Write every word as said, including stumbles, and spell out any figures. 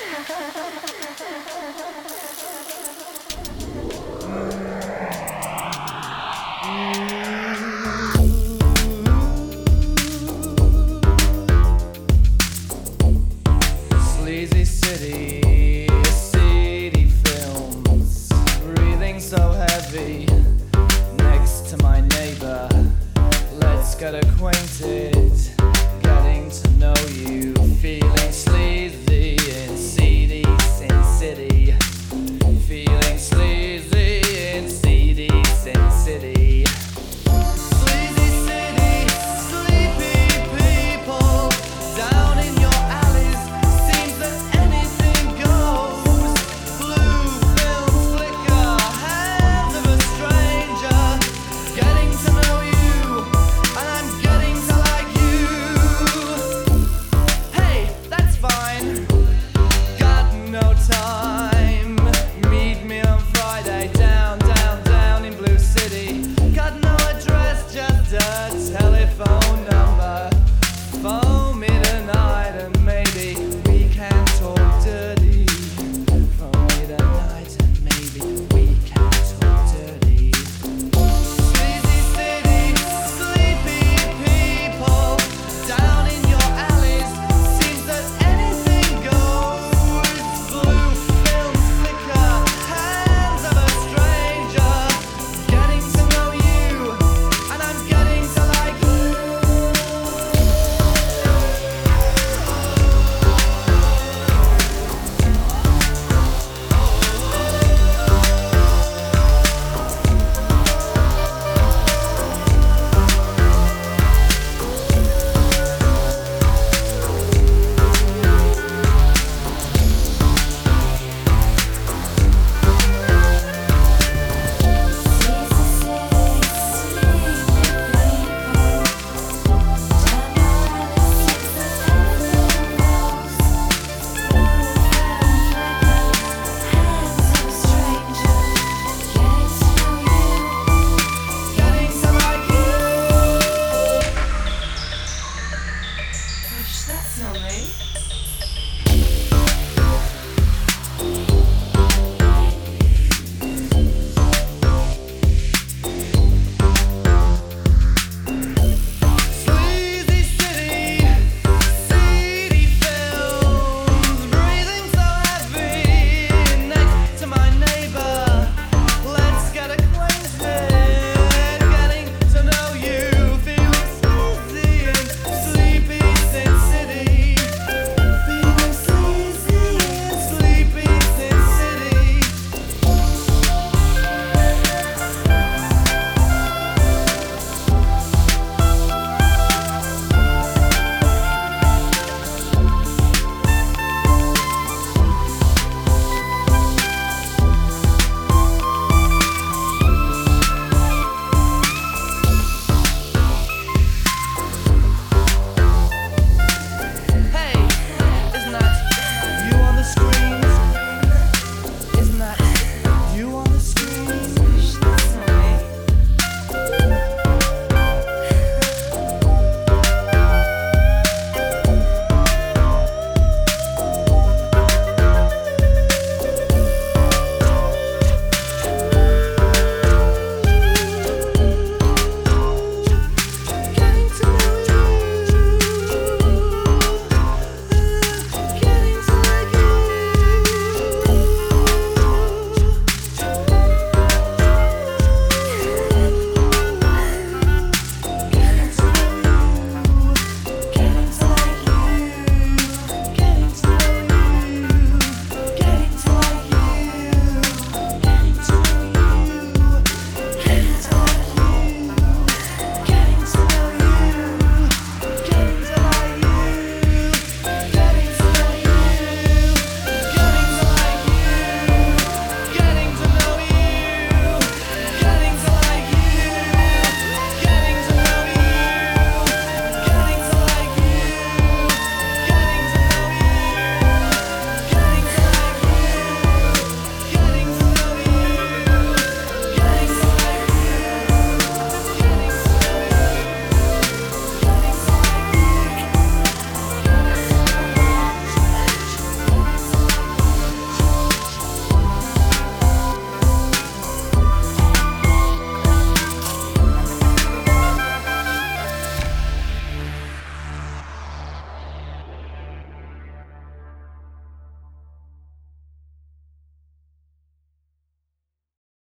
Sleazy city, city films, breathing so heavy next to my neighbor. Let's get acquainted, getting to know you, feeling sleazy in seedy Sin City, feeling sleazy in seedy Sin City. Sleazy city, sleepy people down in your alleys. Seems that anything goes. Blue films flicker, hands of a stranger. Getting to know you, and I'm getting to like you. Hey, that's fine. Got no time. Meet me on Friday, down, down, down in Blue City. Got no address, just a telephone number. Phone me tonight and maybe we can talk dirty. Phone me tonight and maybe we can talk dirty. Sleazy city, sleepy people down in your alleys. Seems that anything goes. Blue films flicker, hands of a stranger. Getting to know you, and I'm getting to like you. That's not me.